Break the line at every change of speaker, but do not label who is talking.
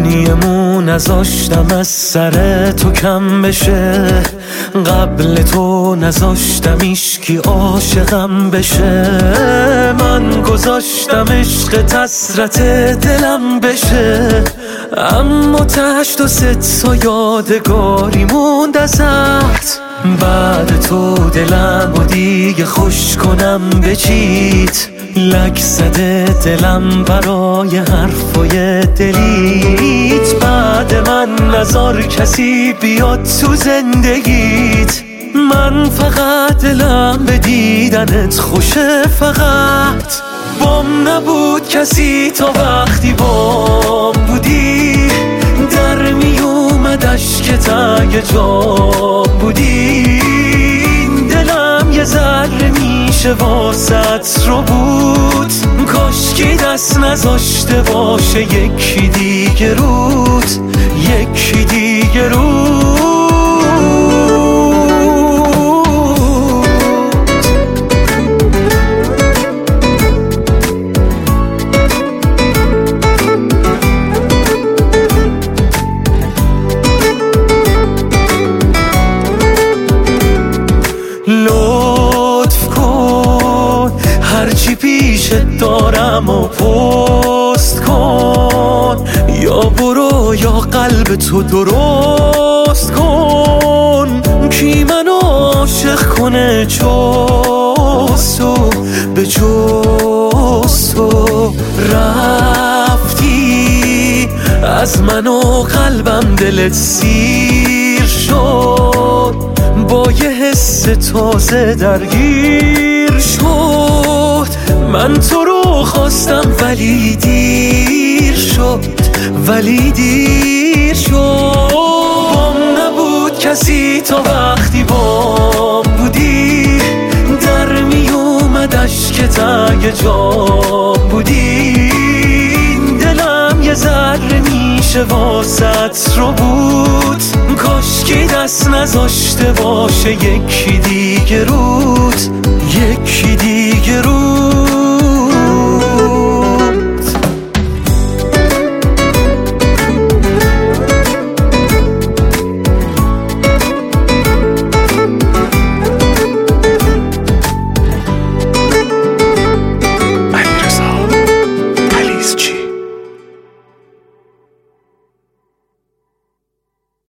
یه نذاشتم از سر تو کم بشه، قبل تو نذاشتم ایشکی عاشقم بشه. من گذاشتم عشق حسرت دلم بشه، اما تهش تو ست تا یادگاری موند ازت. بعد تو دلم و دیگه خوش کنم بچید، لک زده دلم برای حرفای دلیت. بعد من نذار کسی بیاد تو زندگیت، من فقط دلم به دیدنت خوشه. فقط بام نبود کسی تا وقتی بام بودی، در می اومد اشکت اگه جام بودی. دلم یه ذره میشه واسط رو بود، کاشکی دست نذاشته باشه یکی دیگه روت، یکی دیگه روت. لطف کن هرچی پیشت دارم و پست کن، یا برو یا قلب تو درست کن. کی منو عاشق کنه جز به جز تو؟ رفتی از من و قلبم دلت سیر شد، با یه حس تازه درگیر شد. من تو رو خواستم ولی دیر شد، ولی دیر شد. بام نبود کسی تا وقتی بام بودی، در می اومد اشکت اگه جام بودی. دلم یه ذره میشه واسط رو بود، کاشکی دست نذاشته باشه یکی دیگه روت، یکی دیگه روت.